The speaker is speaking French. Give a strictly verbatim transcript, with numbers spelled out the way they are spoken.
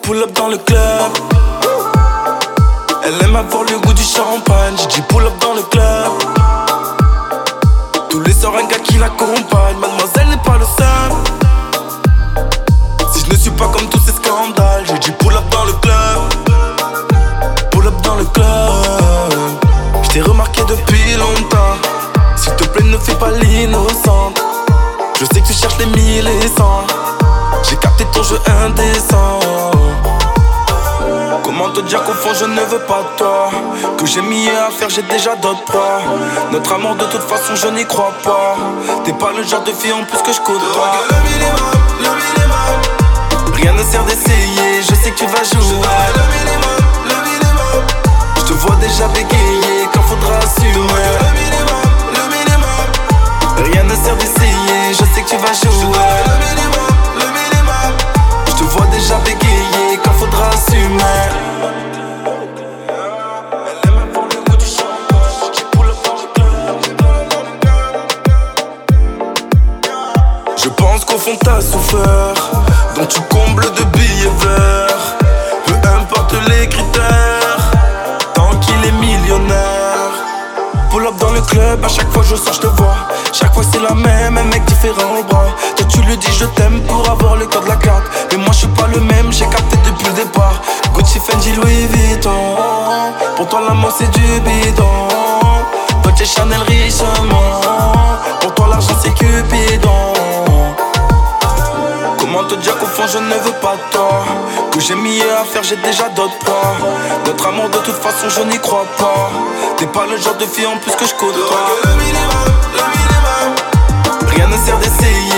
pull up dans le club. Elle aime avoir le goût du champagne. J'ai dit pull up dans le club. Tous les soirs un gars qui l'accompagne. Mademoiselle n'est pas le seul. Si je ne suis pas comme tous ces scandales, j'ai dit pull up dans le club. Pull up dans le club. Je t'ai remarqué depuis longtemps. S'il te plaît ne fais pas l'innocente. Je sais que tu cherches les mille et cent. J'ai capté ton jeu indécent. Comment te dire qu'au fond je ne veux pas de toi, que j'ai mieux à faire, j'ai déjà d'autres proies. Notre amour de toute façon je n'y crois pas. T'es pas le genre de fille en plus que je côtoie. Le minimum, le minimum. Rien ne sert d'essayer, je sais que tu vas jouer. Le minimum, le minimum. Je te vois déjà bégayer quand faudra assumer. Le minimum, le minimum. Rien ne sert d'essayer, je sais que tu vas jouer. Le minimum, le minimum. Je te vois déjà bégayer quand faudra assumer. Elle aime avoir le goût du champagne. J'ai pull up dans le club. Je pense qu'au fond t'as souffert, donc tu combles de billets verts. Peu importe les critères, tant qu'il est millionnaire. Pull up dans le club, à chaque fois je sors je te vois. Chaque fois c'est la même, un mec différent au bras. Toi tu lui dis je t'aime pour avoir le code de la carte. Mais moi je suis pas le même, j'ai capté depuis le départ. Gucci, Fendi, Louis Vuitton. Pour toi l'amour c'est du bidon. Dolce, Chanel richement. Pour toi l'argent c'est Cupidon. Comment te dire qu'au fond je ne veux pas de toi, que j'ai mieux à faire, j'ai déjà d'autres proies. Notre amour de toute façon je n'y crois pas. T'es pas le genre de fille en plus que je côtoie. Le minimum, le minimum. Rien ne sert d'essayer.